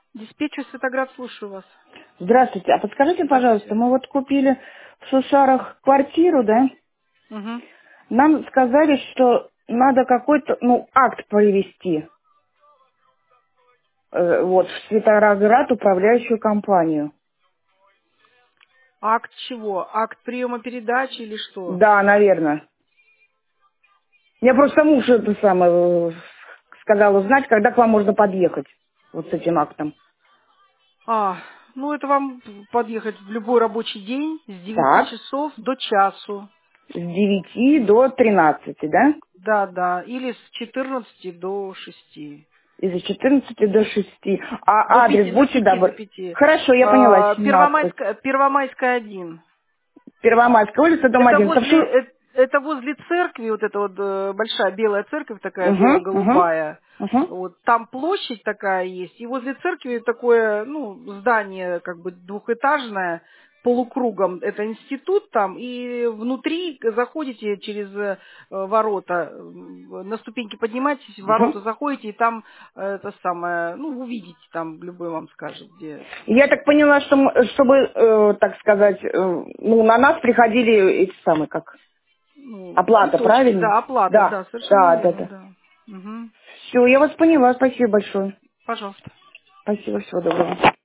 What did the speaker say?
Диспетчер Светоград, слушаю вас. Здравствуйте. А подскажите, пожалуйста, Здравствуйте. мы вот купили в Сушарах квартиру, да? Угу. Нам сказали, что надо какой-то, акт провести, вот, в Светоград управляющую компанию. Акт чего? Акт приема передачи или что? Да, наверное. Мне просто муж это самое сказал узнать, когда к вам можно подъехать вот с этим актом. Ну это вам подъехать в любой рабочий день с 9 Так, часов до часу. с 9 до 13, да? Да, да. Или с 14 до 6. Из 14 до 6. А До адрес, пяти, до будьте пяти, до добры. пяти. Хорошо, я поняла, 17. Первомайская 1. Первомайская улица, дом Это 1. возле, это возле церкви, вот эта вот большая белая церковь такая, Угу, угу, бело-голубая. угу, Вот там площадь такая есть, и возле церкви такое, здание как бы двухэтажное, полукругом. Это институт там, и внутри заходите через ворота, на ступеньки поднимаетесь, в угу. ворота заходите, и там это самое, увидите, там любой вам скажет, где Я так это. поняла, что чтобы, так сказать, на нас приходили эти самые, как, оплата, Цветочки, правильно? да, оплата, Да, да, совершенно да, да, верно, да. да. Мгм. Все, я вас поняла, спасибо большое. Пожалуйста. Спасибо, всего доброго.